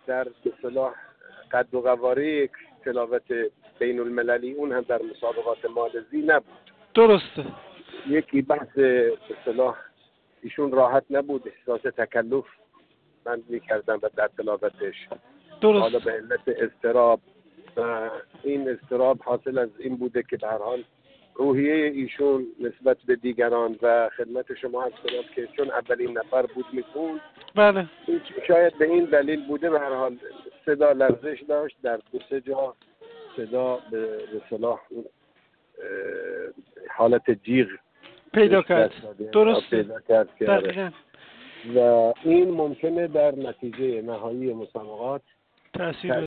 در به اصطلاح قد و قواره تلاوت بین المللی اون هم در مسابقات مالزی نبود. درسته. یکی بحث به اصطلاح ایشون راحت نبود، احساس تکلف من میکردم و در تلاوتش. درست. حالا به علت اضطراب و این اضطراب حاصل از این بوده که به هر حال روحیه ایشون نسبت به دیگران و خدمت شما عرض کنم که چون اولین نفر بود میخوند، بله. شاید به این دلیل بوده به هر حال صدا لرزش داشت، در 2-3 جا صدا به اصطلاح حالت جیغ پیدا کرد. درست. پیدا کرد که دقیقاً. و این ممکنه در نتیجه نهایی مسابقات تأثیر